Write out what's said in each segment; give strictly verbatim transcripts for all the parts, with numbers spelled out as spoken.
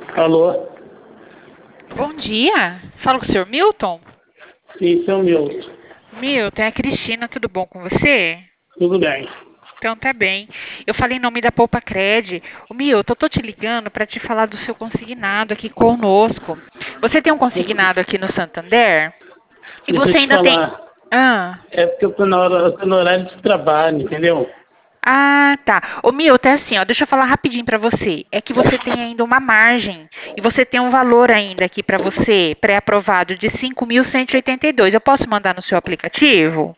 Alô? Bom dia. Fala com o senhor Milton? Sim, seu Milton. Milton, é a Cristina, tudo bom com você? Tudo bem. Então tá bem. Eu falei em nome da Poupa Cred. O Milton, eu tô te ligando para te falar do seu consignado aqui conosco. Você tem um consignado aqui no Santander? E Deixa eu você te ainda tem. falar. Ah, É porque eu tô, na hora, eu tô no horário de trabalho, entendeu? ah, tá. Ô, Milton, é assim, ó, deixa eu falar rapidinho para você. É que você tem ainda uma margem e você tem um valor ainda aqui para você, pré-aprovado, de cinco mil cento e e oitenta e dois. Eu posso mandar no seu aplicativo?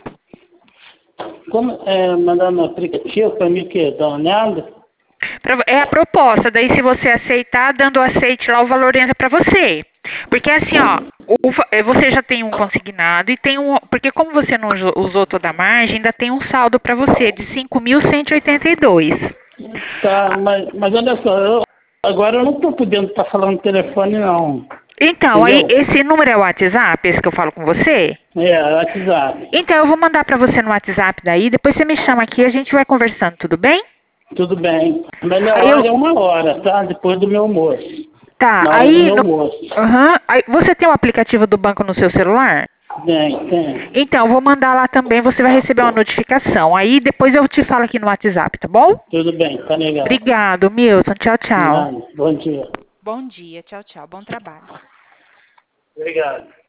Como é, mandar no aplicativo para mim que dar uma olhada? Pra- É a proposta. Daí, se você aceitar, dando aceite lá, o valor entra para você. Porque assim, ó, o va- eh, você já tem um consignado e tem um. Porque como você não usou usou toda a margem, ainda tem um saldo para você de cinco mil cento e e oitenta e dois. Tá, mas, mas olha só, eu, agora eu não tô podendo estar falando no telefone não, Então, aí, entendeu? esse número é o WhatsApp, esse que eu falo com você? É, WhatsApp. Então, eu vou mandar para você no WhatsApp daí, depois você me chama aqui e a gente vai conversando, tudo bem? Tudo bem. A melhor Aí eu. hora é uma hora, tá? Depois do meu almoço. Tá, Na hora do aí. meu No, almoço. aham, aí você tem o aplicativo do banco no seu celular? Tem, tem. Então, eu vou mandar lá também, você vai receber uma notificação. Aí depois eu te falo aqui no WhatsApp, tá bom? Tudo bem, tá legal. Obrigado, Milton. Tchau, tchau. Nada. Bom dia. Bom dia, tchau, tchau. Bom trabalho. Obrigado.